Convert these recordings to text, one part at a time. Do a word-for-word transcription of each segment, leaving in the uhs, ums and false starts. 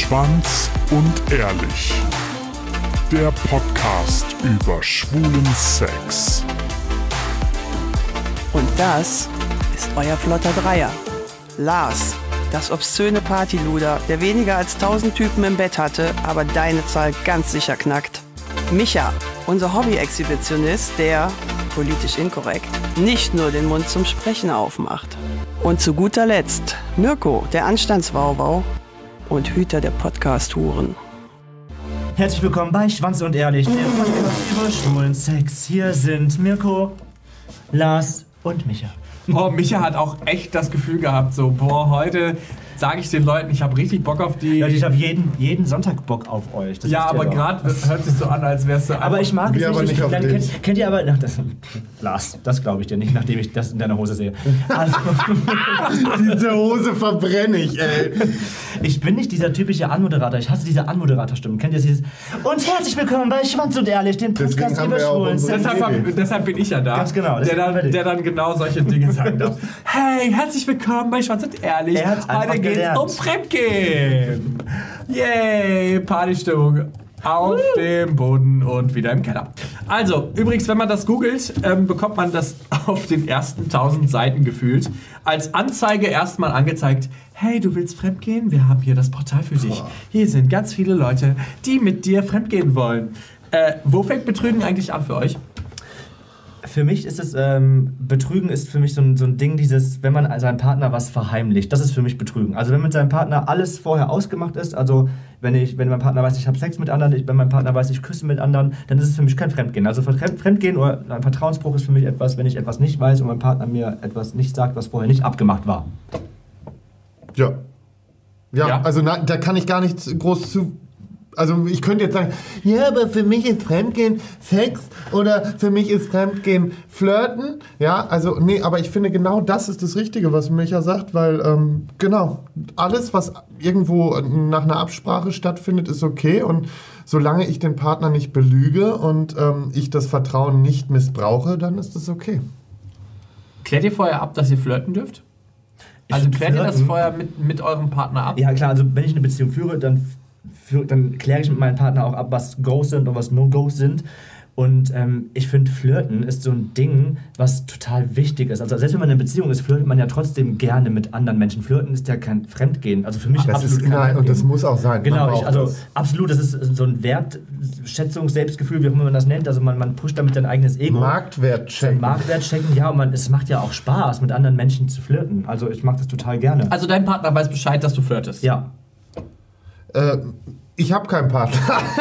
Schwanz und Ehrlich. Der Podcast über schwulen Sex. Und das ist euer flotter Dreier. Lars, das obszöne Partyluder, der weniger als tausend Typen im Bett hatte, aber deine Zahl ganz sicher knackt. Micha, unser Hobby-Exhibitionist, der, politisch inkorrekt, nicht nur den Mund zum Sprechen aufmacht. Und zu guter Letzt Mirko, der Anstandswauwau und Hüter der Podcast-Huren. Herzlich willkommen bei Schwanz und Ehrlich, der Podcast über schwulen Sex. Hier sind Mirko, Lars und Micha. Oh, Micha hat auch echt das Gefühl gehabt, so, boah, heute sage ich den Leuten, ich habe richtig Bock auf die... Ja, ich habe jeden, jeden Sonntag Bock auf euch. Das ja, aber gerade hört sich so an, als wärst du... Aber ich mag es nicht. nicht. nicht auf kennt, kennt ihr aber... Ach, das, Lars, das glaube ich dir nicht, nachdem ich das in deiner Hose sehe. Also, diese Hose verbrenne ich, ey. Ich bin nicht dieser typische Anmoderator. Ich hasse diese Anmoderatorstimme. Kennt ihr dieses... Und herzlich willkommen bei Schwanz und Ehrlich, dem Podcast über schwulen Sex. Deshalb, deshalb bin ich ja da. Ganz genau. Der dann, der dann genau solche Dinge sagen darf. Hey, herzlich willkommen bei Schwanz und Ehrlich. Heute geht's gelernt. um Fremdgehen. Yay, Partystimmung auf dem Boden und wieder im Keller. Also, übrigens, wenn man das googelt, ähm, bekommt man das auf den ersten tausend Seiten gefühlt als Anzeige erstmal angezeigt. Hey, du willst fremdgehen? Wir haben hier das Portal für dich. Hier sind ganz viele Leute, die mit dir fremdgehen wollen. Äh, wo fängt Betrügen eigentlich an für euch? Für mich ist es, ähm, Betrügen ist für mich so ein, so ein Ding, dieses, wenn man seinem Partner was verheimlicht, das ist für mich Betrügen. Also wenn mit seinem Partner alles vorher ausgemacht ist, also wenn ich, wenn mein Partner weiß, ich habe Sex mit anderen, ich, wenn mein Partner weiß, ich küsse mit anderen, dann ist es für mich kein Fremdgehen. Also Fremdgehen oder ein Vertrauensbruch ist für mich etwas, wenn ich etwas nicht weiß und mein Partner mir etwas nicht sagt, was vorher nicht abgemacht war. Ja. Ja, Ja? also na, da kann ich gar nichts groß zu... Also ich könnte jetzt sagen, ja, aber für mich ist Fremdgehen Sex oder für mich ist Fremdgehen Flirten. Ja, also nee, aber ich finde genau das ist das Richtige, was Micha sagt, weil ähm, genau, alles, was irgendwo nach einer Absprache stattfindet, ist okay und solange ich den Partner nicht belüge und ähm, ich das Vertrauen nicht missbrauche, dann ist das okay. Klärt ihr vorher ab, dass ihr flirten dürft? Also Ich klärt ihr das flirten? vorher mit, mit eurem Partner ab? Ja klar, also wenn ich eine Beziehung führe, dann, für, dann kläre ich mit meinem Partner auch ab, was Goes sind und was No-Goes sind. Und ähm, ich finde, Flirten ist so ein Ding, was total wichtig ist. Also selbst wenn man in einer Beziehung ist, flirtet man ja trotzdem gerne mit anderen Menschen. Flirten ist ja kein Fremdgehen. Also für mich Das absolut ist, kein nein, Fremdgehen. und das muss auch sein. Genau, Man ich, braucht also das. absolut, das ist so ein Wertschätzung, Selbstgefühl, wie auch immer man das nennt. Also man, man pusht damit sein eigenes Ego. Marktwert Sein checken. Marktwert checken, ja, und man, es macht ja auch Spaß, mit anderen Menschen zu flirten. Also ich mag das total gerne. Also dein Partner weiß Bescheid, dass du flirtest? Ja. Äh, ich habe keinen Partner.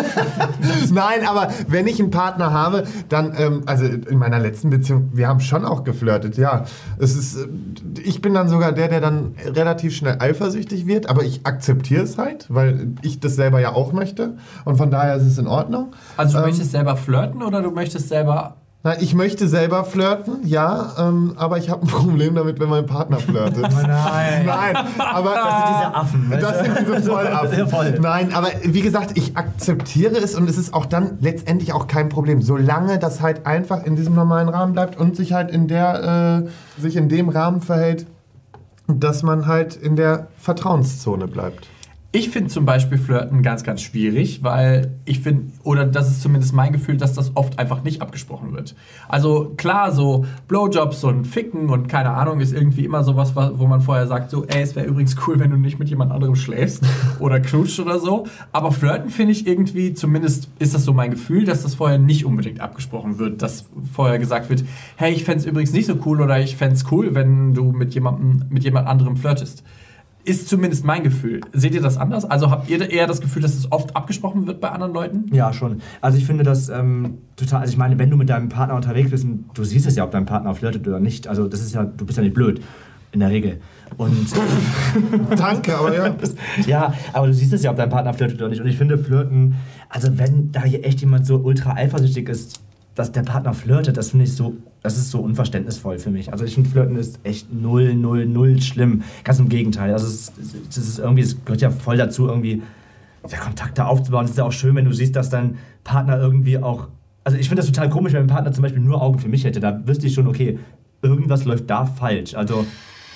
Nein, aber wenn ich einen Partner habe, dann, ähm, also in meiner letzten Beziehung, wir haben schon auch geflirtet, ja. Es ist, äh, ich bin dann sogar der, der dann relativ schnell eifersüchtig wird, aber ich akzeptiere es halt, weil ich das selber ja auch möchte und von daher ist es in Ordnung. Also du Ähm, möchtest selber flirten oder du möchtest selber... Na, ich möchte selber flirten, ja, ähm, aber ich habe ein Problem damit, wenn mein Partner flirtet. Oh nein. Nein, aber Das sind diese Affen. weißt Das du? sind diese Vollaffen. Ja, voll. Nein, aber wie gesagt, ich akzeptiere es und es ist auch dann letztendlich auch kein Problem, solange das halt einfach in diesem normalen Rahmen bleibt und sich halt in der, äh, sich in dem Rahmen verhält, dass man halt in der Vertrauenszone bleibt. Ich finde zum Beispiel Flirten ganz, ganz schwierig, weil ich finde, oder das ist zumindest mein Gefühl, dass das oft einfach nicht abgesprochen wird. Also klar, so Blowjobs und Ficken und keine Ahnung ist irgendwie immer sowas, wo man vorher sagt, so, ey, es wäre übrigens cool, wenn du nicht mit jemand anderem schläfst oder knutscht oder so. Aber Flirten finde ich irgendwie, zumindest ist das so mein Gefühl, dass das vorher nicht unbedingt abgesprochen wird, dass vorher gesagt wird, hey, ich fände es übrigens nicht so cool oder ich fände es cool, wenn du mit jemandem, mit jemand anderem flirtest. Ist zumindest mein Gefühl. Seht ihr das anders? Also habt ihr eher das Gefühl, dass es oft abgesprochen wird bei anderen Leuten? Ja, schon. Also ich finde das ähm, total, also ich meine, wenn du mit deinem Partner unterwegs bist, und du siehst es ja, ob dein Partner flirtet oder nicht, also das ist ja, du bist ja nicht blöd, in der Regel. Und Danke, aber ja. ja, aber du siehst es ja, ob dein Partner flirtet oder nicht. Und ich finde Flirten, also wenn da hier echt jemand so ultra eifersüchtig ist, dass der Partner flirtet, das finde ich so, das ist so unverständnisvoll für mich. Also ich finde, Flirten ist echt null, null, null schlimm. Ganz im Gegenteil. Also es, es ist irgendwie, es gehört ja voll dazu, irgendwie ja, Kontakte aufzubauen. Es ist ja auch schön, wenn du siehst, dass dein Partner irgendwie auch, also ich finde das total komisch, wenn mein Partner zum Beispiel nur Augen für mich hätte. Da wüsste ich schon, okay, irgendwas läuft da falsch. Also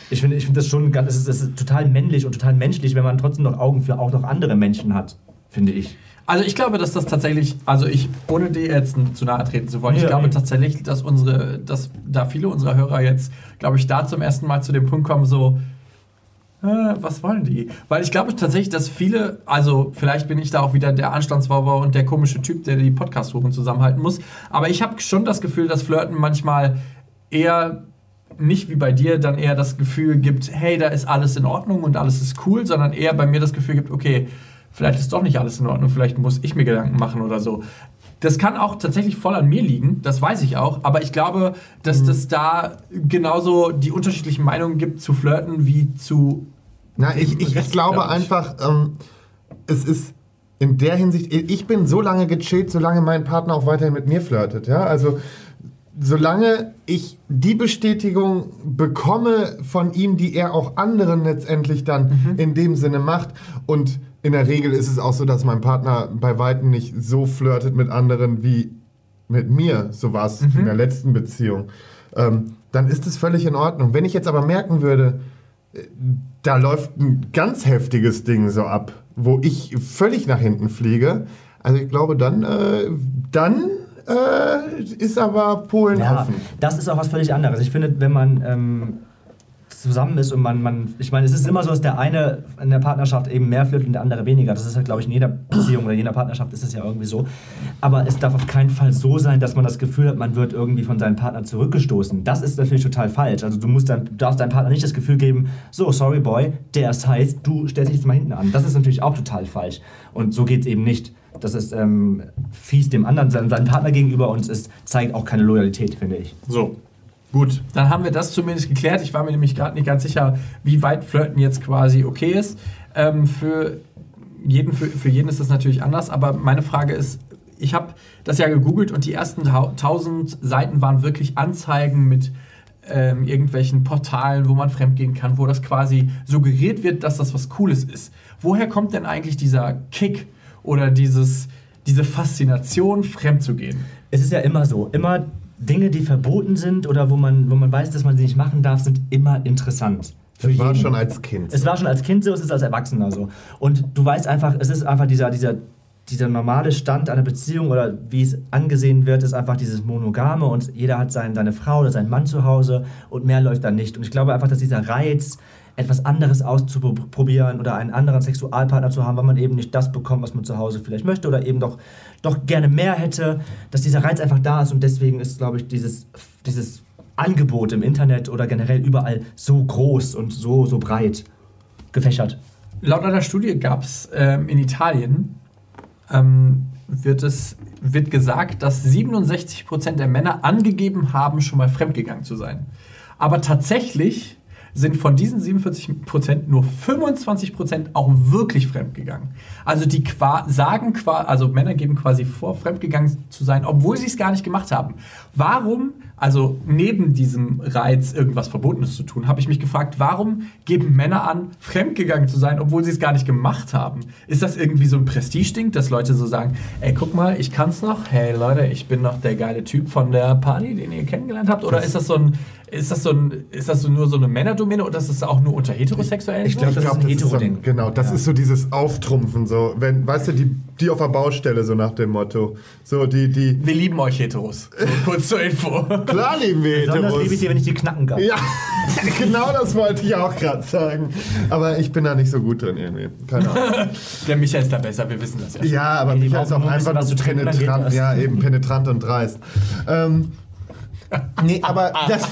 Ich finde ich find das schon ganz, es ist, es ist total männlich und total menschlich, wenn man trotzdem noch Augen für auch noch andere Menschen hat, finde ich. Also ich glaube, dass das tatsächlich, also ich, ohne dir jetzt zu nahe treten zu wollen, ich Ja, glaube nee. tatsächlich, dass unsere, dass da viele unserer Hörer jetzt, glaube ich, da zum ersten Mal zu dem Punkt kommen, so, äh, was wollen die? Weil ich glaube tatsächlich, dass viele, also vielleicht bin ich da auch wieder der Anstandswauber und der komische Typ, der die Podcast-Suchen zusammenhalten muss, aber ich habe schon das Gefühl, dass Flirten manchmal eher nicht wie bei dir dann eher das Gefühl gibt, hey, da ist alles in Ordnung und alles ist cool, sondern eher bei mir das Gefühl gibt, okay, vielleicht ist doch nicht alles in Ordnung, vielleicht muss ich mir Gedanken machen oder so. Das kann auch tatsächlich voll an mir liegen, das weiß ich auch, aber ich glaube, dass mhm. das da genauso die unterschiedlichen Meinungen gibt zu Flirten wie zu... Na, ich, ich, ich glaube glaub ich. einfach, ähm, es ist in der Hinsicht, ich bin so lange gechillt, solange mein Partner auch weiterhin mit mir flirtet, ja, also solange ich die Bestätigung bekomme von ihm, die er auch anderen letztendlich dann mhm. in dem Sinne macht, und in der Regel ist es auch so, dass mein Partner bei Weitem nicht so flirtet mit anderen wie mit mir, so war es mhm. in der letzten Beziehung, ähm, dann ist es völlig in Ordnung. Wenn ich jetzt aber merken würde, da läuft ein ganz heftiges Ding so ab, wo ich völlig nach hinten fliege, also ich glaube, dann, äh, dann äh, ist aber Polen Ja, offen. das ist auch was völlig anderes. Ich finde, wenn man ähm, zusammen ist und man, man, ich meine, es ist immer so, dass der eine in der Partnerschaft eben mehr flirtet und der andere weniger. Das ist halt, glaube ich, in jeder Beziehung oder in jeder Partnerschaft ist es ja irgendwie so. Aber es darf auf keinen Fall so sein, dass man das Gefühl hat, man wird irgendwie von seinem Partner zurückgestoßen. Das ist natürlich total falsch. Also du musst dann, du darfst deinem Partner nicht das Gefühl geben, so, sorry boy, der ist heiß, du stellst dich jetzt mal hinten an. Das ist natürlich auch total falsch. Und so geht es eben nicht. Das ist ähm, fies dem anderen, seinem, seinem Partner gegenüber, und es zeigt auch keine Loyalität, finde ich. So. Gut, dann haben wir das zumindest geklärt. Ich war mir nämlich gerade nicht ganz sicher, wie weit Flirten jetzt quasi okay ist. Ähm, für, jeden, für, für jeden ist das natürlich anders, aber meine Frage ist, ich habe das ja gegoogelt und die ersten tausend Seiten waren wirklich Anzeigen mit ähm, irgendwelchen Portalen, wo man fremdgehen kann, wo das quasi suggeriert wird, dass das was Cooles ist. Woher kommt denn eigentlich dieser Kick oder dieses, diese Faszination, fremd zu gehen? Es ist ja immer so, immer Dinge, die verboten sind oder wo man, wo man weiß, dass man sie nicht machen darf, sind immer interessant. Für Das war jeden. schon als Kind. Es war schon als Kind so, es ist als Erwachsener so. Und du weißt einfach, es ist einfach dieser, dieser, dieser normale Stand einer Beziehung oder wie es angesehen wird, ist einfach dieses Monogame, und jeder hat sein, seine Frau oder seinen Mann zu Hause und mehr läuft dann nicht. Und ich glaube einfach, dass dieser Reiz, etwas anderes auszuprobieren oder einen anderen Sexualpartner zu haben, weil man eben nicht das bekommt, was man zu Hause vielleicht möchte oder eben doch, doch gerne mehr hätte, dass dieser Reiz einfach da ist, und deswegen ist, glaube ich, dieses, dieses Angebot im Internet oder generell überall so groß und so, so breit gefächert. Laut einer Studie gab es ähm, in Italien, ähm, wird, es, wird gesagt, dass siebenundsechzig Prozent der Männer angegeben haben, schon mal fremdgegangen zu sein. Aber tatsächlich sind von diesen siebenundvierzig Prozent nur fünfundzwanzig Prozent auch wirklich fremdgegangen. Also die qua- sagen, qua- also Männer geben quasi vor, fremdgegangen zu sein, obwohl sie es gar nicht gemacht haben. Warum, also neben diesem Reiz, irgendwas Verbotenes zu tun, habe ich mich gefragt, warum geben Männer an, fremdgegangen zu sein, obwohl sie es gar nicht gemacht haben? Ist das irgendwie so ein Prestigeding, dass Leute so sagen, ey, guck mal, ich kann's noch, hey Leute, ich bin noch der geile Typ von der Party, den ihr kennengelernt habt? Oder ist das so ein, ist das so ein, ist das so nur so eine Männerdomäne, oder ist das auch nur unter Heterosexuellen? Ich glaube, das glaub, ist ein das ist so, Hetero-Ding. genau, das Ja. ist so dieses Auftrumpfen, so, wenn, weißt du, die, die auf der Baustelle, so nach dem Motto, so die, die, Wir lieben euch Heteros. So, kurz zur Info. klar lieben wir Besonders Heteros. liebe ich sie, wenn ich die knacken kann. Ja, genau das wollte ich auch gerade sagen. Aber ich bin da nicht so gut drin irgendwie. Keine Ahnung. Der Michael ist da besser, wir wissen das ja. Ja, aber Die Micha ist brauchen auch nur ein bisschen einfach was nur zu trinken, dann geht penetrant. das. Ja, eben penetrant und dreist. Ähm, nee, aber das,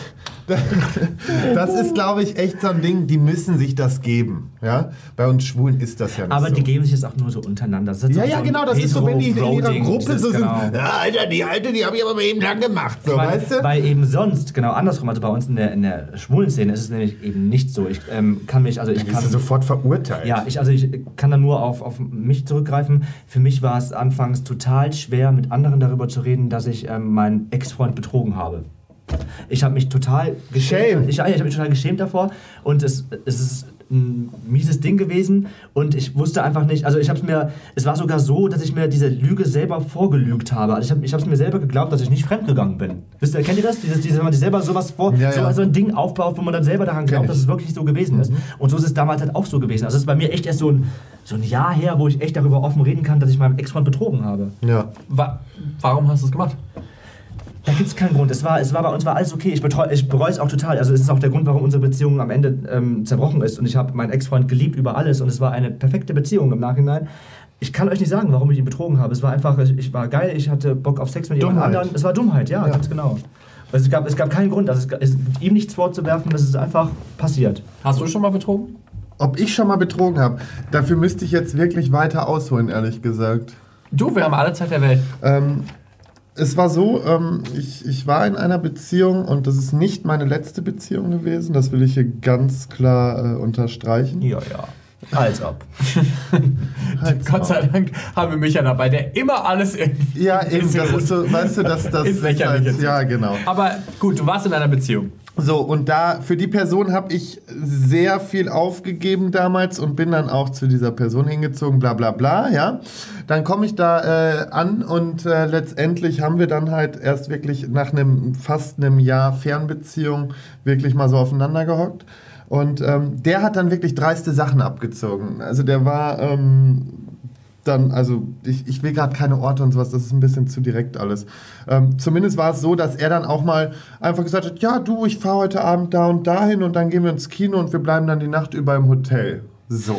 das ist, glaube ich, echt so ein Ding, die müssen sich das geben. Ja? Bei uns Schwulen ist das ja nicht Aber so. die geben sich das auch nur so untereinander. Das ist Ja, so ja, ein genau, das ist so, wenn die in ihrer Hetero-Bro-Ding. Gruppe Das so ist sind. genau. Ja, Alter, die Alte, die habe ich aber mal eben lang gemacht. So, Ich meine, weißt du? Weil eben sonst, genau andersrum, also bei uns in der, in der schwulen Szene ist es nämlich eben nicht so. Ich ähm, kann mich, also ich Bist kann... du sofort verurteilt. Ja, ich, also ich kann da nur auf, auf mich zurückgreifen. Für mich war es anfangs total schwer, mit anderen darüber zu reden, dass ich ähm, meinen Ex-Freund betrogen habe. Ich habe mich total geschämt. Shame. Ich, ich habe mich total geschämt davor, und es, es ist ein mieses Ding gewesen und ich wusste einfach nicht, also ich habe es mir, es war sogar so, dass ich mir diese Lüge selber vorgelügt habe. Also ich habe ich es mir selber geglaubt, dass ich nicht fremdgegangen bin. Wisst ihr, kennt ihr das? Dieses, dieses, wenn man sich selber sowas vor, ja, so ja. also ein Ding aufbaut, wo man dann selber daran glaubt, dass es wirklich so gewesen ist. Und so ist es damals halt auch so gewesen. Also es ist bei mir echt erst so ein, so ein Jahr her, wo ich echt darüber offen reden kann, dass ich meinem Ex-Freund betrogen habe. Ja. Wa- warum hast du es gemacht? Da gibt es keinen Grund. Es war, es war bei uns war alles okay. Ich, betreu, ich bereue es auch total. Also es ist auch der Grund, warum unsere Beziehung am Ende ähm, zerbrochen ist. Und ich habe meinen Ex-Freund geliebt über alles. Und es war eine perfekte Beziehung im Nachhinein. Ich kann euch nicht sagen, warum ich ihn betrogen habe. Es war einfach, ich, ich war geil, ich hatte Bock auf Sex mit jemand Dummheit. anderen. Es war Dummheit, ja, ja. ganz genau. Also es, gab, es gab keinen Grund. Also es, es gibt ihm nichts vorzuwerfen. Das ist einfach passiert. Hast du schon mal betrogen? Ob ich schon mal betrogen habe, dafür müsste ich jetzt wirklich weiter ausholen, ehrlich gesagt. Du, wir haben alle Zeit der Welt. Ähm, es war so, ähm, ich, ich war in einer Beziehung und das ist nicht meine letzte Beziehung gewesen. Das will ich hier ganz klar äh, unterstreichen. Ja, ja. Als ob. Halt's Gott sei Maul. Dank haben wir Micha dabei, der immer alles irgendwie... Ja, eben, das ist so, weißt du, das, das Ist lächerlich jetzt. ja, genau. Aber gut, du warst in einer Beziehung. So, und da, für die Person habe ich sehr viel aufgegeben damals und bin dann auch zu dieser Person hingezogen, bla bla bla, ja. Dann komme ich da äh, an und äh, letztendlich haben wir dann halt erst wirklich nach einem fast einem Jahr Fernbeziehung wirklich mal so aufeinander gehockt. Und ähm, der hat dann wirklich dreiste Sachen abgezogen. Also der war ähm, dann, also ich, ich will gerade keine Orte und sowas, das ist ein bisschen zu direkt alles. Ähm, zumindest war es so, dass er dann auch mal einfach gesagt hat, ja du, ich fahre heute Abend da und dahin und dann gehen wir ins Kino und wir bleiben dann die Nacht über im Hotel. So.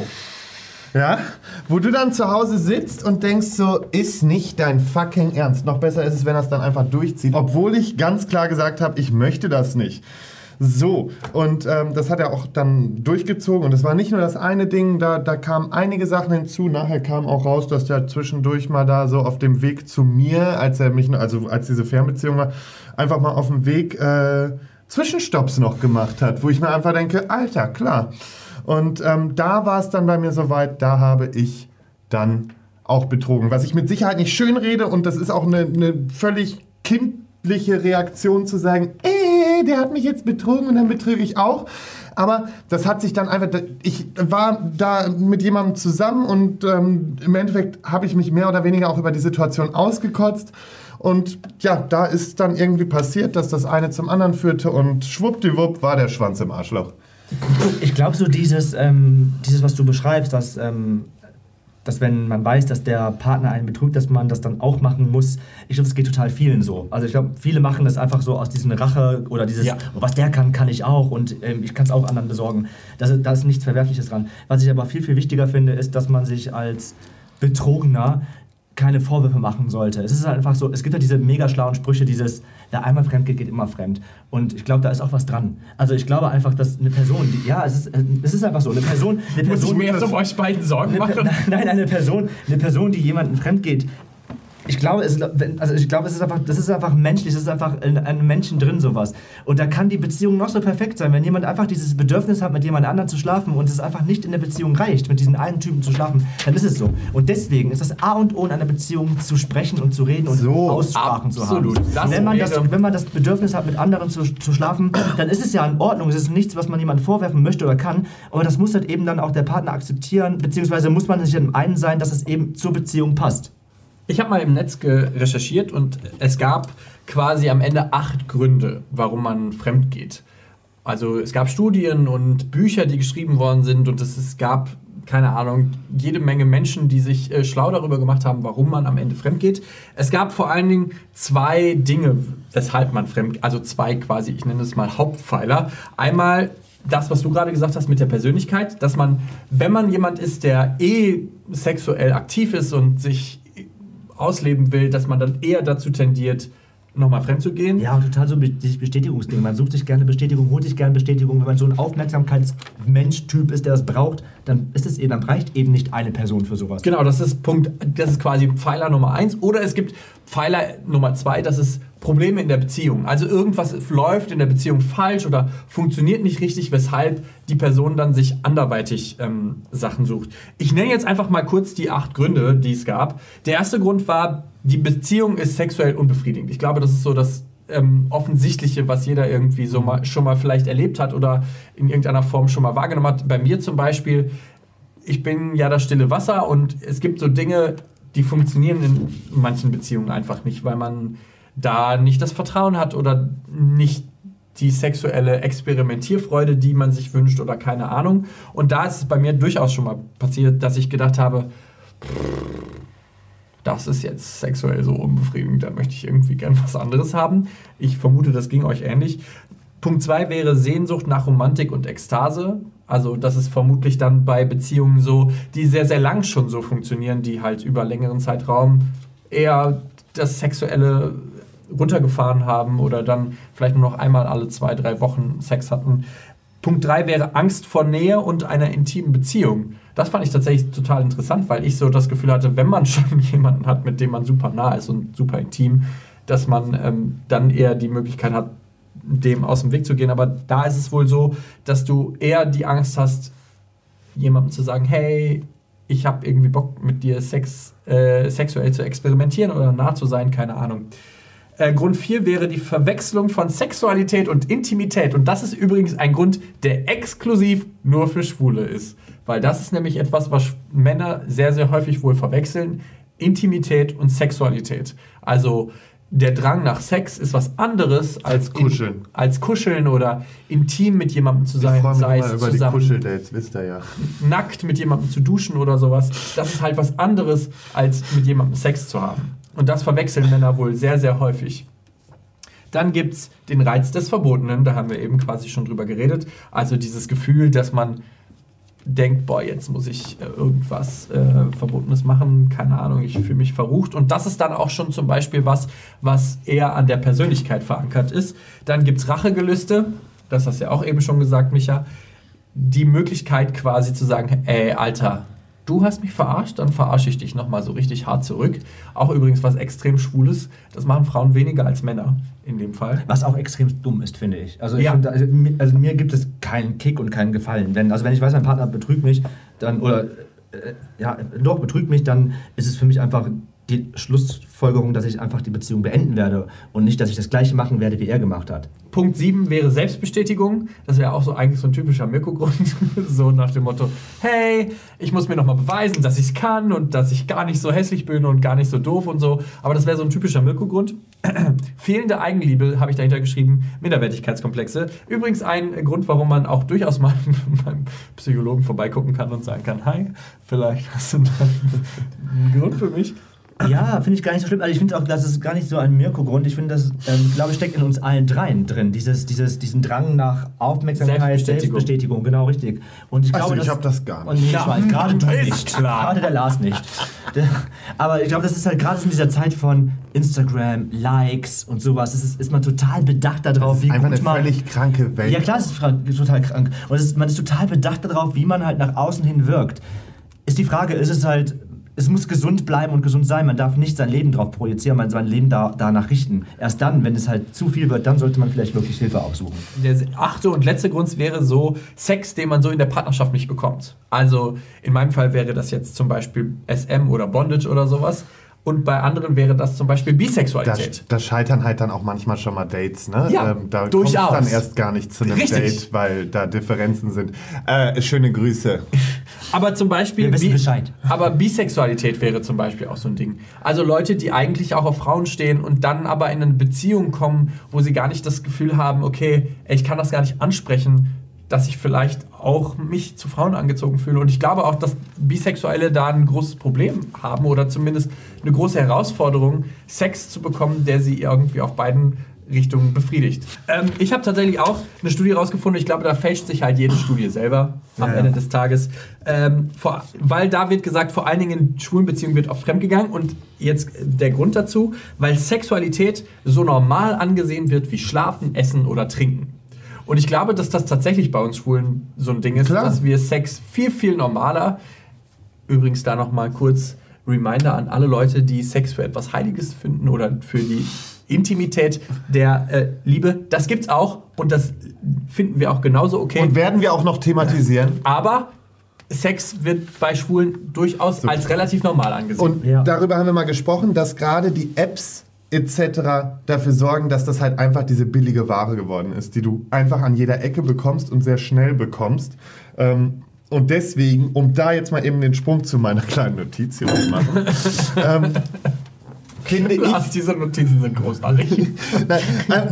Ja, wo du dann zu Hause sitzt und denkst so, ist nicht dein fucking Ernst. Noch besser ist es, wenn er es dann einfach durchzieht. Obwohl ich ganz klar gesagt habe, ich möchte das nicht. So, und ähm, das hat er auch dann durchgezogen. Und es war nicht nur das eine Ding, da, da kamen einige Sachen hinzu. Nachher kam auch raus, dass der zwischendurch mal da so auf dem Weg zu mir, als er mich, also als diese Fernbeziehung war, einfach mal auf dem Weg äh, Zwischenstopps noch gemacht hat. Wo ich mir einfach denke, Alter, klar. Und ähm, da war es dann bei mir soweit, da habe ich dann auch betrogen. Was ich mit Sicherheit nicht schön rede und das ist auch eine, eine völlig kindliche Reaktion zu sagen, ey, der hat mich jetzt betrogen und dann betrüge ich auch. Aber das hat sich dann einfach, ich war da mit jemandem zusammen und ähm, im Endeffekt habe ich mich mehr oder weniger auch über die Situation ausgekotzt. Und ja, da ist dann irgendwie passiert, dass das eine zum anderen führte und schwuppdiwupp war der Schwanz im Arschloch. Ich glaube so dieses, ähm, dieses, was du beschreibst, dass, ähm, dass wenn man weiß, dass der Partner einen betrügt, dass man das dann auch machen muss. Ich glaube, es geht total vielen so. Also ich glaube, viele machen das einfach so aus diesem Rache oder dieses, Ja. oh, was der kann, kann ich auch und ähm, ich kann es auch anderen besorgen. Da ist, da ist nichts Verwerfliches dran. Was ich aber viel, viel wichtiger finde, ist, dass man sich als Betrogener keine Vorwürfe machen sollte. Es ist halt einfach so, es gibt ja diese mega schlauen Sprüche, dieses, wer einmal fremd geht, geht immer fremd. Und ich glaube, da ist auch was dran. Also ich glaube einfach, dass eine Person, die, ja, es ist, es ist einfach so, eine Person, eine Muss ich Person, mir jetzt um euch beiden Sorgen eine, machen? nein, eine Person, eine Person, die jemanden fremd geht. Ich glaube, es, also ich glaube, es ist einfach, das ist einfach menschlich, es ist einfach in einem Menschen drin sowas. Und da kann die Beziehung noch so perfekt sein, wenn jemand einfach dieses Bedürfnis hat, mit jemand anderem zu schlafen und es einfach nicht in der Beziehung reicht, mit diesen einen Typen zu schlafen, dann ist es so. Und deswegen ist das A und O in einer Beziehung zu sprechen und zu reden und So, Aussprachen zu haben. absolut. Das wenn, man das, wäre- wenn man das Bedürfnis hat, mit anderen zu, zu schlafen, dann ist es ja in Ordnung. Es ist nichts, was man jemandem vorwerfen möchte oder kann. Aber das muss halt eben dann auch der Partner akzeptieren, beziehungsweise muss man sich im einen sein, dass es eben zur Beziehung passt. Ich habe mal im Netz ge- recherchiert und es gab quasi am Ende acht Gründe, warum man fremd geht. Also es gab Studien und Bücher, die geschrieben worden sind und es, es gab, keine Ahnung, jede Menge Menschen, die sich äh, schlau darüber gemacht haben, warum man am Ende fremd geht. Es gab vor allen Dingen zwei Dinge, weshalb man fremd geht, also zwei quasi, ich nenne es mal Hauptpfeiler. Einmal das, was du gerade gesagt hast mit der Persönlichkeit, dass man, wenn man jemand ist, der eh sexuell aktiv ist und sich ausleben will, dass man dann eher dazu tendiert, nochmal fremd zu gehen. Ja, und total so dieses Bestätigungsding. Man sucht sich gerne Bestätigung, holt sich gerne Bestätigung. Wenn man so ein Aufmerksamkeitsmensch-Typ ist, der das braucht, dann ist es eben, dann reicht eben nicht eine Person für sowas. Genau, das ist Punkt, das ist quasi Pfeiler Nummer eins. Oder es gibt Pfeiler Nummer zwei, das ist Probleme in der Beziehung. Also irgendwas läuft in der Beziehung falsch oder funktioniert nicht richtig, weshalb die Person dann sich anderweitig ähm, Sachen sucht. Ich nenne jetzt einfach mal kurz die acht Gründe, die es gab. Der erste Grund war, die Beziehung ist sexuell unbefriedigend. Ich glaube, das ist so das ähm, Offensichtliche, was jeder irgendwie so mal, schon mal vielleicht erlebt hat oder in irgendeiner Form schon mal wahrgenommen hat. Bei mir zum Beispiel, ich bin ja das stille Wasser und es gibt so Dinge, die funktionieren in manchen Beziehungen einfach nicht, weil man da nicht das Vertrauen hat oder nicht die sexuelle Experimentierfreude, die man sich wünscht oder keine Ahnung. Und da ist es bei mir durchaus schon mal passiert, dass ich gedacht habe, das ist jetzt sexuell so unbefriedigend, da möchte ich irgendwie gern was anderes haben. Ich vermute, das ging euch ähnlich. Punkt zwei wäre Sehnsucht nach Romantik und Ekstase. Also das ist vermutlich dann bei Beziehungen so, die sehr, sehr lang schon so funktionieren, die halt über längeren Zeitraum eher das Sexuelle runtergefahren haben oder dann vielleicht nur noch einmal alle zwei, drei Wochen Sex hatten. Punkt drei wäre Angst vor Nähe und einer intimen Beziehung. Das fand ich tatsächlich total interessant, weil ich so das Gefühl hatte, wenn man schon jemanden hat, mit dem man super nah ist und super intim, dass man ähm, dann eher die Möglichkeit hat, dem aus dem Weg zu gehen. Aber da ist es wohl so, dass du eher die Angst hast, jemandem zu sagen, hey, ich habe irgendwie Bock mit dir Sex, äh, sexuell zu experimentieren oder nah zu sein, keine Ahnung. Äh, Grund vier wäre die Verwechslung von Sexualität und Intimität. Und das ist übrigens ein Grund, der exklusiv nur für Schwule ist. Weil das ist nämlich etwas, was Männer sehr, sehr häufig wohl verwechseln. Intimität und Sexualität. Also der Drang nach Sex ist was anderes als, als Kuscheln, in, als Kuscheln oder intim mit jemandem zu sein. Ich freue mich sei immer es über zusammen, die Kuscheldates, wisst ihr ja. Nackt mit jemandem zu duschen oder sowas. Das ist halt was anderes, als mit jemandem Sex zu haben. Und das verwechseln Männer wohl sehr, sehr häufig. Dann gibt es den Reiz des Verbotenen, da haben wir eben quasi schon drüber geredet. Also dieses Gefühl, dass man denkt, boah, jetzt muss ich äh, irgendwas äh, Verbotenes machen, keine Ahnung, ich fühle mich verrucht. Und das ist dann auch schon zum Beispiel was, was eher an der Persönlichkeit verankert ist. Dann gibt es Rachegelüste, das hast du ja auch eben schon gesagt, Micha. Die Möglichkeit quasi zu sagen, ey, Alter, du hast mich verarscht, dann verarsche ich dich nochmal so richtig hart zurück. Auch übrigens was extrem Schwules. Das machen Frauen weniger als Männer in dem Fall. Was auch extrem dumm ist, finde ich. Also, ich Ja. finde, also, mi- also mir gibt es keinen Kick und keinen Gefallen. Wenn, also wenn ich weiß, mein Partner betrügt mich, dann, oder äh, ja, doch, betrügt mich, dann ist es für mich einfach die Schlussfolgerung, dass ich einfach die Beziehung beenden werde und nicht, dass ich das Gleiche machen werde, wie er gemacht hat. Punkt sieben wäre Selbstbestätigung. Das wäre auch so eigentlich so ein typischer Mirko-Grund. So nach dem Motto, hey, ich muss mir nochmal beweisen, dass ich es kann und dass ich gar nicht so hässlich bin und gar nicht so doof und so. Aber das wäre so ein typischer Mirko-Grund. Fehlende Eigenliebe, habe ich dahinter geschrieben, Minderwertigkeitskomplexe. Übrigens ein Grund, warum man auch durchaus mal beim Psychologen vorbeigucken kann und sagen kann, hi, vielleicht hast du einen Grund für mich. Ja, finde ich gar nicht so schlimm. Also ich finde auch, das ist gar nicht so ein Mirko-Grund. Ich finde, das, ähm, glaube ich, steckt in uns allen dreien drin. Dieses, dieses, diesen Drang nach Aufmerksamkeit, Selbstbestätigung. Selbstbestätigung, genau richtig. Und ich Also, glaube, ich das, habe das gar Und nicht. nee, ich weiß, gerade du ist nicht. klar. Gerade der Lars nicht. Der, aber ich glaube, das ist halt gerade in dieser Zeit von Instagram, Likes und sowas, ist, ist man total bedacht darauf, wie Einfach gut eine man... völlig kranke Welt. Ja klar, es ist fra- total krank. Und es ist, man ist total bedacht darauf, wie man halt nach außen hin wirkt. Ist die Frage, ist es halt... Es muss gesund bleiben und gesund sein. Man darf nicht sein Leben darauf projizieren, man sein Leben da, danach richten. Erst dann, wenn es halt zu viel wird, dann sollte man vielleicht wirklich Hilfe aufsuchen. Der achte und letzte Grund wäre so Sex, den man so in der Partnerschaft nicht bekommt. Also in meinem Fall wäre das jetzt zum Beispiel S M oder Bondage oder sowas. Und bei anderen wäre das zum Beispiel Da, Bisexualität. da scheitern halt dann auch manchmal schon mal Dates, ne? Ja, ähm, da kommt durchaus. dann erst gar nicht zu einem Richtig. Date, weil da Differenzen sind. Äh, schöne Grüße. Aber zum Beispiel, Wir wissen Bi- Bescheid. aber Bisexualität wäre zum Beispiel auch so ein Ding. Also Leute, die eigentlich auch auf Frauen stehen und dann aber in eine Beziehung kommen, wo sie gar nicht das Gefühl haben, okay, ey, ich kann das gar nicht ansprechen, dass ich vielleicht auch mich zu Frauen angezogen fühle. Und ich glaube auch, dass Bisexuelle da ein großes Problem haben oder zumindest eine große Herausforderung, Sex zu bekommen, der sie irgendwie auf beiden Richtungen befriedigt. Ähm, ich habe tatsächlich auch eine Studie rausgefunden, ich glaube, da fälscht sich halt jede Studie selber am Ja, ja. Ende des Tages. Ähm, vor, weil da wird gesagt, vor allen Dingen in schwulen Beziehungen wird oft fremdgegangen und jetzt der Grund dazu, weil Sexualität so normal angesehen wird wie Schlafen, Essen oder Trinken. Und ich glaube, dass das tatsächlich bei uns Schwulen so ein Ding ist, Klar. dass wir Sex viel, viel normaler, übrigens da nochmal kurz Reminder an alle Leute, die Sex für etwas Heiliges finden oder für die Intimität der äh, Liebe, das gibt's auch und das finden wir auch genauso okay. Und werden wir auch noch thematisieren. Aber Sex wird bei Schwulen durchaus als relativ normal angesehen. Und Ja. darüber haben wir mal gesprochen, dass gerade die Apps et cetera dafür sorgen, dass das halt einfach diese billige Ware geworden ist, die du einfach an jeder Ecke bekommst und sehr schnell bekommst. Ähm, und deswegen, um da jetzt mal eben den Sprung zu meiner kleinen Notiz hier zu machen, ähm, finde ich... Lars, diese Notizen sind großartig. Nein, ähm,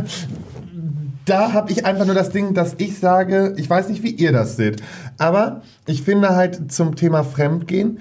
da habe ich einfach nur das Ding, dass ich sage, ich weiß nicht, wie ihr das seht, aber ich finde halt zum Thema Fremdgehen,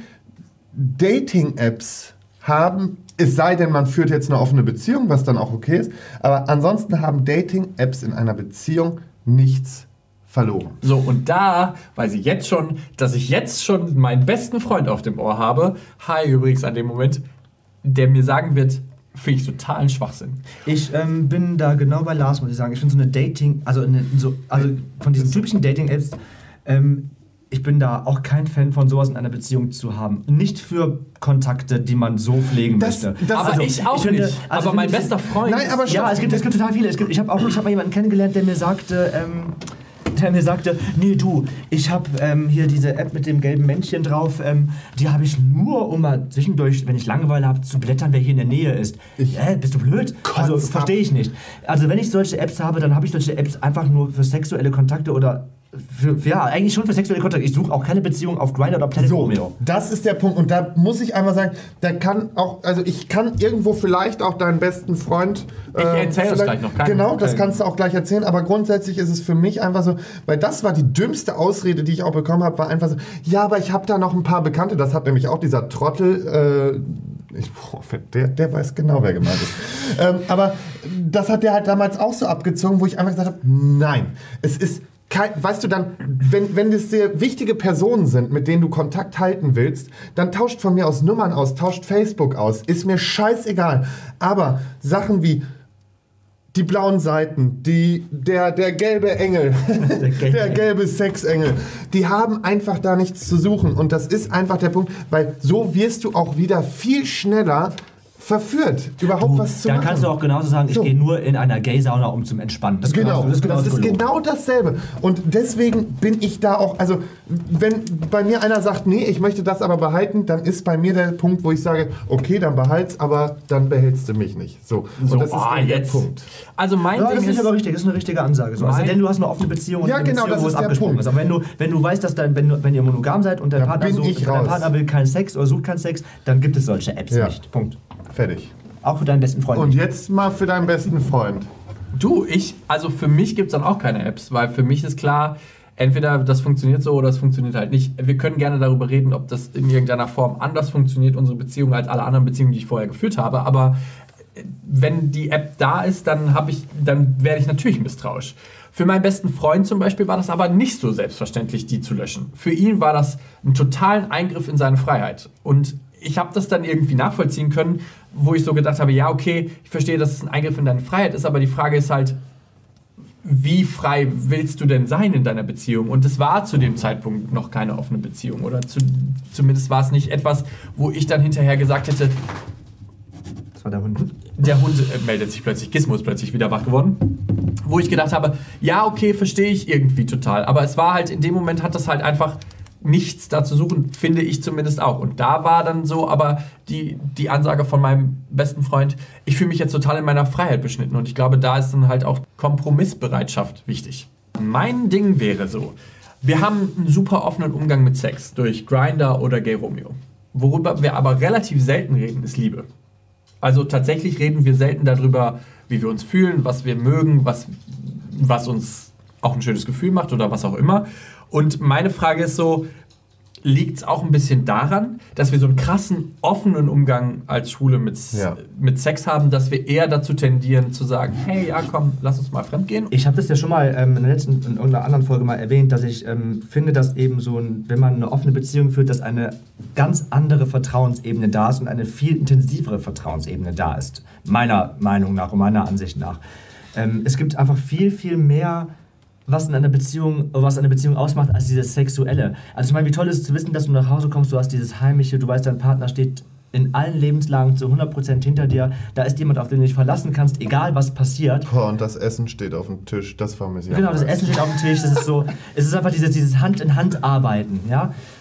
Dating-Apps haben, es sei denn, man führt jetzt eine offene Beziehung, was dann auch okay ist, aber ansonsten haben Dating-Apps in einer Beziehung nichts verloren. So, und da weiß ich jetzt schon, dass ich jetzt schon meinen besten Freund auf dem Ohr habe, Hi übrigens an dem Moment, der mir sagen wird, finde ich totalen Schwachsinn. Ich ähm, bin da genau bei Lars, muss ich sagen. Ich finde so eine Dating, also, eine, so, also von diesen typischen Dating-Apps, ähm, ich bin da auch kein Fan von sowas in einer Beziehung zu haben. Nicht für Kontakte, die man so pflegen Das- möchte. das- Aber Also, ich auch ich finde- nicht. also aber mein finde ich- bester Freund Nein, aber ist, Ja, es gibt, es gibt total viele. Es gibt, ich habe auch ich hab mal jemanden kennengelernt, der mir sagte, ähm, der mir sagte, nee du, ich habe ähm, hier diese App mit dem gelben Männchen drauf, ähm, die habe ich nur, um mal zwischendurch, wenn ich Langeweile habe, zu blättern, wer hier in der Nähe ist. Ich- Hä, bist du blöd? Also Kotz ab. verstehe ich nicht. Also wenn ich solche Apps habe, dann habe ich solche Apps einfach nur für sexuelle Kontakte oder für, ja, eigentlich schon für sexuelle Kontakte. Ich suche auch keine Beziehung auf Grindr oder Planet So, Romeo. das ist der Punkt. Und da muss ich einmal sagen, da kann auch, also ich kann irgendwo vielleicht auch deinen besten Freund... Ich erzähl das vielleicht- gleich noch, keine- Genau, das keine- kannst du auch gleich erzählen. Aber grundsätzlich ist es für mich einfach so, weil das war die dümmste Ausrede, die ich auch bekommen habe, war einfach so, ja, aber ich habe da noch ein paar Bekannte. Das hat nämlich auch dieser Trottel... Äh, ich, boah, der, der weiß genau, wer gemeint ist. ähm, aber das hat der halt damals auch so abgezogen, wo ich einfach gesagt habe, nein, es ist... Kein, weißt du dann, wenn, wenn das sehr wichtige Personen sind, mit denen du Kontakt halten willst, dann tauscht von mir aus Nummern aus, tauscht Facebook aus, ist mir scheißegal. Aber Sachen wie die blauen Seiten, die, der, der gelbe Engel, der gelbe. gelbe Sexengel, die haben einfach da nichts zu suchen. Und das ist einfach der Punkt, weil so wirst du auch wieder viel schneller verführt, überhaupt was zu Dann machen. kannst du auch genauso sagen, ich So. gehe nur in einer Gay-Sauna, um zum Entspannen. Das ist Genau, genauso- das ist, genauso gelogen. genau dasselbe. Und deswegen bin ich da auch, also wenn bei mir einer sagt, nee, ich möchte das aber behalten, dann ist bei mir der Punkt, wo ich sage, okay, dann behalt's, aber dann behältst du mich nicht. So, so, und das ist ah, eben der jetzt. Punkt. Also mein Ja, Ding das ist ist, aber richtig, das ist eine richtige Ansage. So. Also, Mein- denn du hast eine offene Beziehung und Ja, eine genau, Beziehung, das wo ist es der abgesprochen Punkt. ist. Aber wenn du, wenn du weißt, dass dein, wenn, du, wenn ihr monogam seid und dein, Da Partner, bin sucht, ich dein raus. Partner will keinen Sex oder sucht keinen Sex, dann gibt es solche Apps Ja. nicht. Punkt. Fertig. Auch für deinen besten Freund. Und nicht. jetzt mal für deinen besten Freund. du, ich, also für mich gibt es dann auch keine Apps, weil für mich ist klar, entweder das funktioniert so oder es funktioniert halt nicht. Wir können gerne darüber reden, ob das in irgendeiner Form anders funktioniert, unsere Beziehung, als alle anderen Beziehungen, die ich vorher geführt habe, aber wenn die App da ist, dann habe ich, dann werde ich natürlich misstrauisch. Für meinen besten Freund zum Beispiel war das aber nicht so selbstverständlich, die zu löschen. Für ihn war das ein totalen Eingriff in seine Freiheit. Und ich habe das dann irgendwie nachvollziehen können, wo ich so gedacht habe, ja, okay, ich verstehe, dass es ein Eingriff in deine Freiheit ist, aber die Frage ist halt, wie frei willst du denn sein in deiner Beziehung? Und es war zu dem Zeitpunkt noch keine offene Beziehung. Oder zu, zumindest war es nicht etwas, wo ich dann hinterher gesagt hätte, Das war der Hund. der Hund äh, meldet sich plötzlich, Gizmo ist plötzlich wieder wach geworden. Wo ich gedacht habe, ja, okay, verstehe ich irgendwie total. Aber es war halt, in dem Moment hat das halt einfach nichts da zu suchen, finde ich zumindest auch. Und da war dann so aber die, die Ansage von meinem besten Freund, ich fühle mich jetzt total in meiner Freiheit beschnitten. Und ich glaube, da ist dann halt auch Kompromissbereitschaft wichtig. Mein Ding wäre so, wir haben einen super offenen Umgang mit Sex durch Grindr oder Gay Romeo. Worüber wir aber relativ selten reden, ist Liebe. Also tatsächlich reden wir selten darüber, wie wir uns fühlen, was wir mögen, was, was uns auch ein schönes Gefühl macht oder was auch immer. Und meine Frage ist so, liegt es auch ein bisschen daran, dass wir so einen krassen, offenen Umgang als Schwule mit, Ja. mit Sex haben, dass wir eher dazu tendieren zu sagen, hey, ja komm, lass uns mal fremdgehen? Ich habe das ja schon mal ähm, in der letzten, in irgendeiner anderen Folge mal erwähnt, dass ich ähm, finde, dass eben so ein, wenn man eine offene Beziehung führt, dass eine ganz andere Vertrauensebene da ist und eine viel intensivere Vertrauensebene da ist. Meiner Meinung nach und meiner Ansicht nach. Ähm, es gibt einfach viel, viel mehr, was in einer Beziehung, was eine Beziehung ausmacht, als dieses Sexuelle. Also ich meine, wie toll ist es zu wissen, dass du nach Hause kommst, du hast dieses Heimische, du weißt, dein Partner steht in allen Lebenslagen zu hundert Prozent hinter dir, da ist jemand, auf den du dich verlassen kannst, egal was passiert. Boah, und das Essen steht auf dem Tisch, das vermisse ich. Genau, am das meisten. Essen steht auf dem Tisch, das ist so, es ist einfach dieses, dieses Hand-in-Hand-Arbeiten, ja.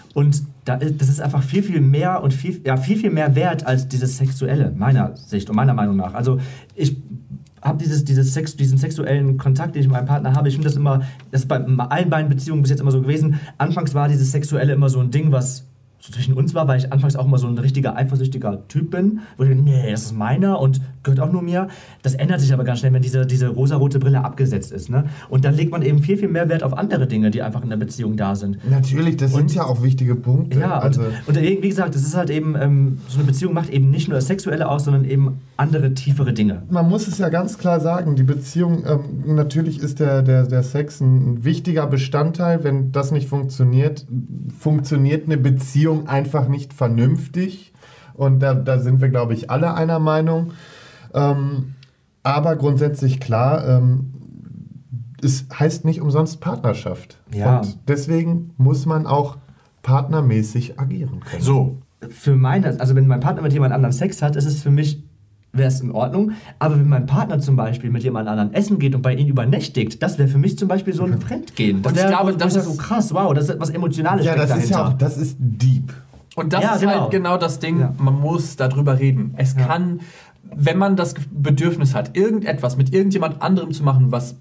Und da, das ist einfach viel, viel mehr und viel, ja, viel, viel mehr wert als dieses Sexuelle, meiner Sicht und meiner Meinung nach. Also ich habe dieses, dieses Sex, diesen sexuellen Kontakt, den ich mit meinem Partner habe, ich finde das immer, das ist bei allen beiden Beziehungen bis jetzt immer so gewesen. Anfangs war dieses Sexuelle immer so ein Ding, was so zwischen uns war, weil ich anfangs auch immer so ein richtiger eifersüchtiger Typ bin, wo ich denke, nee, das ist meiner und gehört auch nur mir. Das ändert sich aber ganz schnell, wenn diese, diese rosarote Brille abgesetzt ist. Ne? Und dann legt man eben viel, viel mehr Wert auf andere Dinge, die einfach in der Beziehung da sind. Natürlich, das Und- sind ja auch wichtige Punkte. Ja, also, und, und wie gesagt, es ist halt eben, ähm, so eine Beziehung macht eben nicht nur das Sexuelle aus, sondern eben andere, tiefere Dinge. man muss es ja ganz klar sagen, die Beziehung, ähm, natürlich ist der, der, der Sex ein wichtiger Bestandteil. Wenn das nicht funktioniert, funktioniert eine Beziehung einfach nicht vernünftig. Und da, da sind wir, glaube ich, alle einer Meinung. Ähm, aber grundsätzlich klar, ähm, es heißt nicht umsonst Partnerschaft. Ja. Und deswegen muss man auch partnermäßig agieren können. So. Für meine, also wenn mein Partner mit jemand anderem Sex hat, ist es für mich, wäre es in Ordnung. Aber wenn mein Partner zum Beispiel mit jemand anderem essen geht und bei ihm übernächtigt, das wäre für mich zum Beispiel so ein Fremdgehen. Das Und ich wäre, glaube, wo das ich sage, ist- oh krass, wow, das ist was Emotionales Ja, steckt das ist ja dahinter. auch, das ist deep. Und das Ja, ist genau. halt genau das Ding, Ja. man muss darüber reden. Es Ja. kann, wenn man das Bedürfnis hat, irgendetwas mit irgendjemand anderem zu machen, was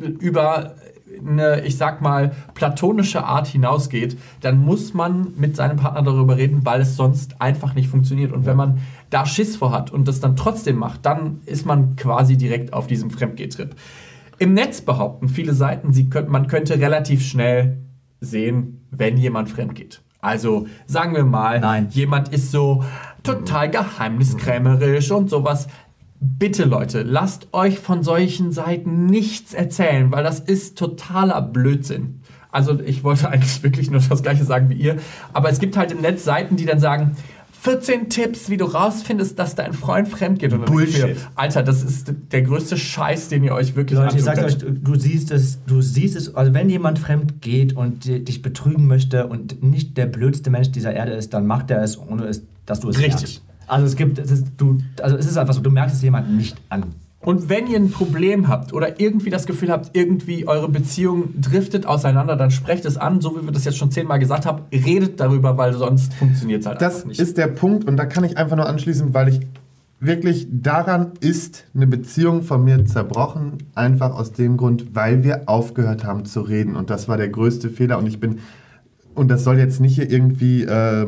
über eine, ich sag mal, platonische Art hinausgeht, dann muss man mit seinem Partner darüber reden, weil es sonst einfach nicht funktioniert. Und wenn man da Schiss vor hat und das dann trotzdem macht, dann ist man quasi direkt auf diesem Fremdgehtrip. Im Netz behaupten viele Seiten, sie könnt, man könnte relativ schnell sehen, wenn jemand fremd geht. Also sagen wir mal, Nein. jemand ist so total geheimniskrämerisch und sowas. Bitte Leute, lasst euch von solchen Seiten nichts erzählen, weil das ist totaler Blödsinn. Also ich wollte eigentlich wirklich nur das Gleiche sagen wie ihr, aber es gibt halt im Netz Seiten, die dann sagen, vierzehn Tipps, wie du rausfindest, dass dein Freund fremd geht. Und dann denke ich mir, Bullshit. Alter, das ist der größte Scheiß, den ihr euch wirklich Leute, ich antun sag euch, könnt. du, du siehst es, du siehst es, also wenn jemand fremd geht und di- dich betrügen möchte und nicht der blödste Mensch dieser Erde ist, dann macht er es, ohne es, dass du es Richtig. merkst. Also es gibt, es ist, du, also es ist einfach so, du merkst es jemandem nicht an. Und wenn ihr ein Problem habt oder irgendwie das Gefühl habt, irgendwie eure Beziehung driftet auseinander, dann sprecht es an, so wie wir das jetzt schon zehnmal gesagt haben. Redet darüber, weil sonst funktioniert es halt Das einfach nicht. ist der Punkt und da kann ich einfach nur anschließen, weil ich wirklich daran ist eine Beziehung von mir zerbrochen, einfach aus dem Grund, weil wir aufgehört haben zu reden und das war der größte Fehler und ich bin, und das soll jetzt nicht hier irgendwie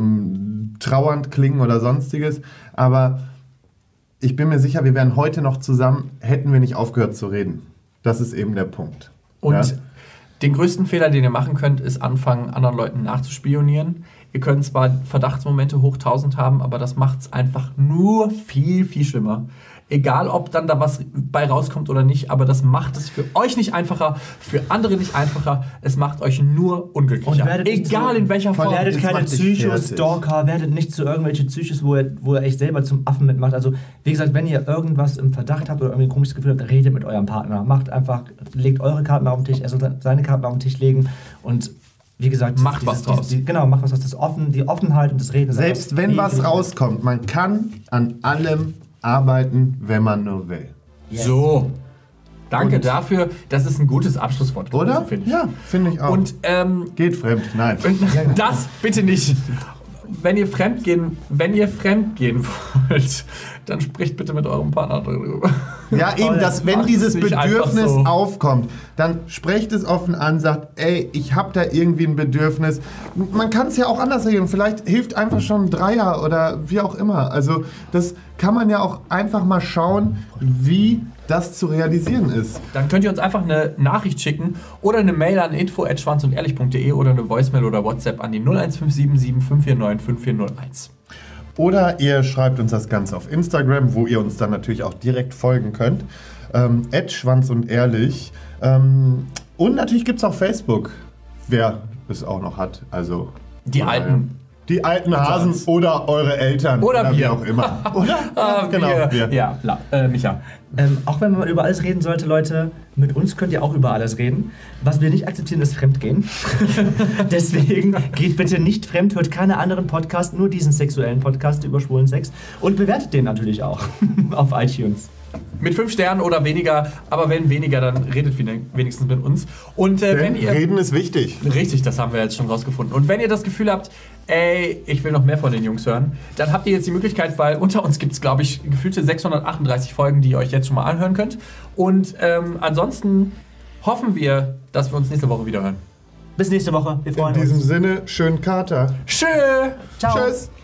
ähm, trauernd klingen oder sonstiges, aber ich bin mir sicher, wir wären heute noch zusammen, hätten wir nicht aufgehört zu reden. Das ist eben der Punkt. Und Ja? den größten Fehler, den ihr machen könnt, ist anfangen, anderen Leuten nachzuspionieren. Ihr könnt zwar Verdachtsmomente hoch tausend haben, aber das macht es einfach nur viel, viel schlimmer. Egal, ob dann da was bei rauskommt oder nicht, aber das macht es für euch nicht einfacher, für andere nicht einfacher. Es macht euch nur unglücklicher. nicht Egal zu- in welcher Form. Werdet Das keine macht dich Psycho-Stalker, werdet nicht zu irgendwelchen Psychos, wo ihr, wo ihr echt selber zum Affen mitmacht. Also, wie gesagt, wenn ihr irgendwas im Verdacht habt oder irgendwie ein komisches Gefühl habt, redet mit eurem Partner. Macht einfach, legt eure Karten auf den Tisch, er soll seine Karten auf den Tisch legen und wie gesagt, Macht was draus. Die, genau, macht was draus. Das Offen, die Offenheit und das Reden. ist Selbst einfach wenn viel, was viel- rauskommt, man kann an allem arbeiten, wenn man nur will. Yes. So. Danke Und- dafür. Das ist ein gutes Abschlusswort. Oder? finde ich. Ja, finde ich auch. Und ähm, Geht fremd, nein. das bitte nicht. Wenn ihr fremdgehen, wenn ihr fremdgehen wollt, dann spricht bitte mit eurem Partner darüber. Ja, eben, dass wenn macht dieses es nicht Bedürfnis einfach so. aufkommt, dann sprecht es offen an, sagt, ey, ich habe da irgendwie ein Bedürfnis. Man kann es ja auch anders regeln. Vielleicht hilft einfach schon ein Dreier oder wie auch immer. Also das kann man ja auch einfach mal schauen, wie das zu realisieren ist. Dann könnt ihr uns einfach eine Nachricht schicken oder eine Mail an info at schwanzundehrlich punkt de oder eine Voicemail oder WhatsApp an die null eins fünf sieben sieben fünf vier neun fünf vier null eins. Oder ihr schreibt uns das Ganze auf Instagram, wo ihr uns dann natürlich auch direkt folgen könnt. Ähm, at Schwanz und Ehrlich. Ähm, und natürlich gibt es auch Facebook, wer es auch noch hat. Also Die von daher. Alten. Die alten Hasen oder eure Eltern. Oder wie wir. auch immer. Oder? Ah, genau, wir. wir. Ja, la, äh, Micha. Ähm, auch wenn man über alles reden sollte, Leute, mit uns könnt ihr auch über alles reden. Was wir nicht akzeptieren, ist Fremdgehen. Deswegen geht bitte nicht fremd, hört keine anderen Podcasts, nur diesen sexuellen Podcast über schwulen Sex und bewertet den natürlich auch auf iTunes. Mit fünf Sternen oder weniger, aber wenn weniger, dann redet wenigstens mit uns. Und äh, wenn ihr... Reden ist wichtig. Richtig, das haben wir jetzt schon rausgefunden. Und wenn ihr das Gefühl habt, ey, ich will noch mehr von den Jungs hören, dann habt ihr jetzt die Möglichkeit, weil unter uns gibt es, glaube ich, gefühlte sechshundertachtunddreißig Folgen, die ihr euch jetzt schon mal anhören könnt. Und ähm, ansonsten hoffen wir, dass wir uns nächste Woche wieder hören. Bis nächste Woche. Wir freuen In uns. diesem Sinne, schönen Kater. Tschö! Ciao. Tschüss.